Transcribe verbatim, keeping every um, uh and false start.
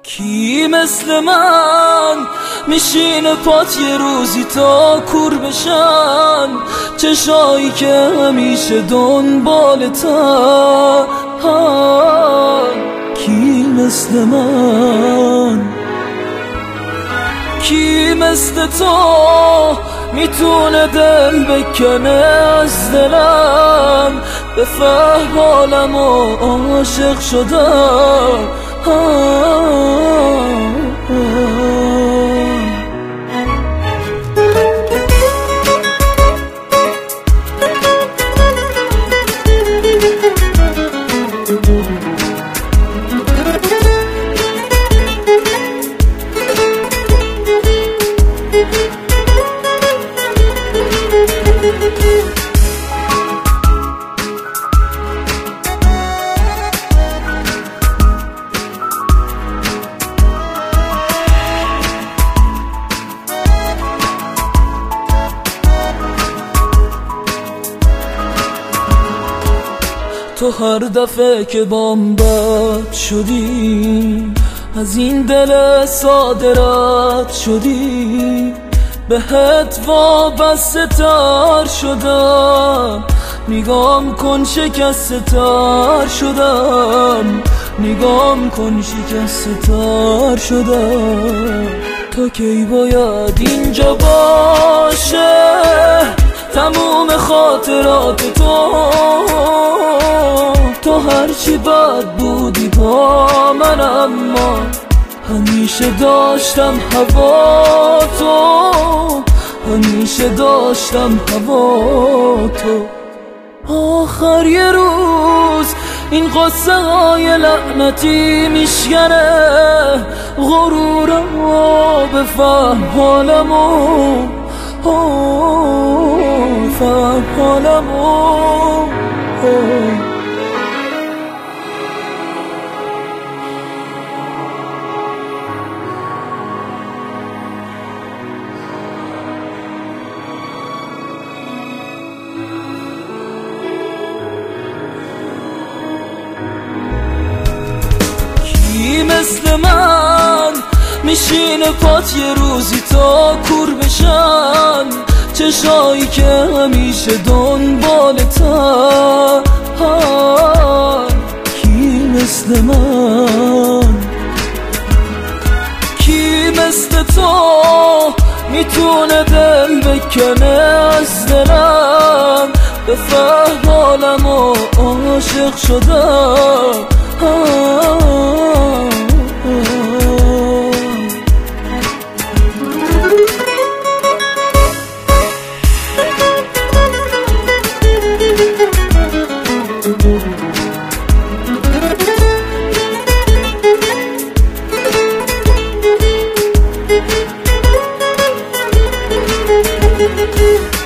کی مثل من میشینه پات یه روزی تا کور بشن، چشایی که همیشه دنبالتن. کی مثل من، کی مثل تو میتونه دل بکنه از دلم، به فهم حالم و عاشق شدم. تو هر دفعه که بام بد شدی، از این دل ساده رد شدی، بهت وابسته تر شدم. نگام کن شکسته تر شدم، نگام کن شکسته تر شدم. تا کی باید اینجا باشه تموم خاطرات تو؟ تو هرچی بد بودی با من، اما همیشه داشتم هوا تو، همیشه داشتم هوا تو. آخر یه روز این قصه های لعنتی میشکنه غرورمو، بفهم حالمو، فهم حالمو. کی مثل من میشینه پات یه روزی تا کور بشن، چشایی که همیشه دنبالتن. کی مثل من، کی مثل تو میتونه دل بکنه از دلم، به فهم حالم و عاشق شدم. Thank you.